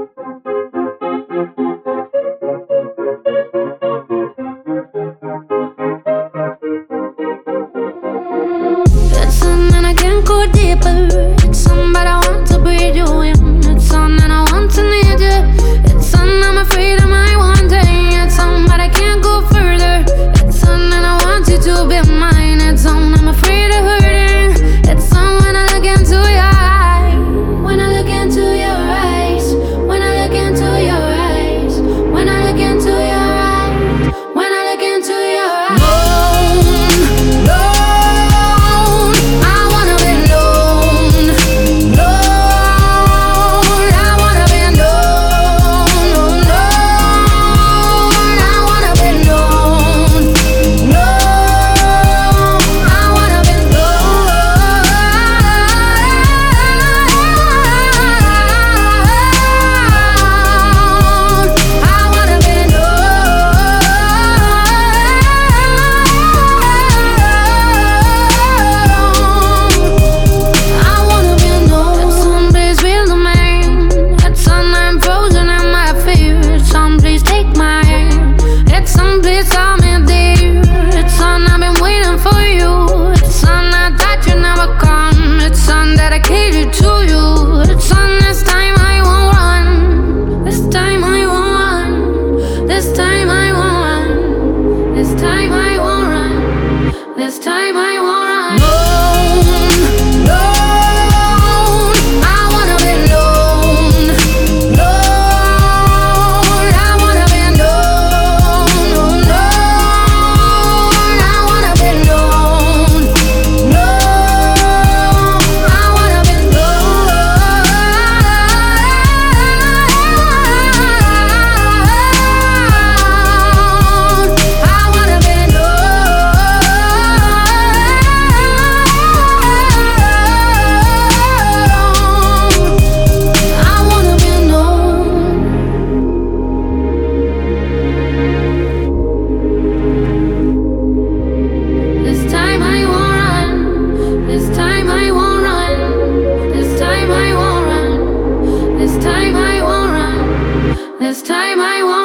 It's on and I can't go deeper. It's on but I want to breathe you in. It's on and I want to need you. It's on, I'm afraid of my wanting. It's on but I can't go further. It's on and I want you to be mine. It's on, I'm afraid of hurting. It's on when I look into your eyes. When I look into your eyes. When I look into your eyes. When I look into your eyes. When I look into your eyes. Alone, alone. I wanna be alone. Alone. I wanna be alone. Alone. I wanna be alone. Alone. I wanna be alone. I wanna be I wanna be alone. At some place real to me. At some I'm frozen in my fear. At some place take my hand. At some place I'm in there. At some I've been waiting for you. At some I thought you never come. It's some dedicated to you. It's some this time I won't run. This time I won't run. This time I won't run. This time I won't run. This time I won't run. Alone, alone. I wanna be alone. Alone. I wanna be alone. Alone. I wanna be alone. Alone. I wanna be alone. I wanna be alone. I wanna be alone. This time I won't run. This time I won't run. This time I won't run. This time I won't run. This time I won't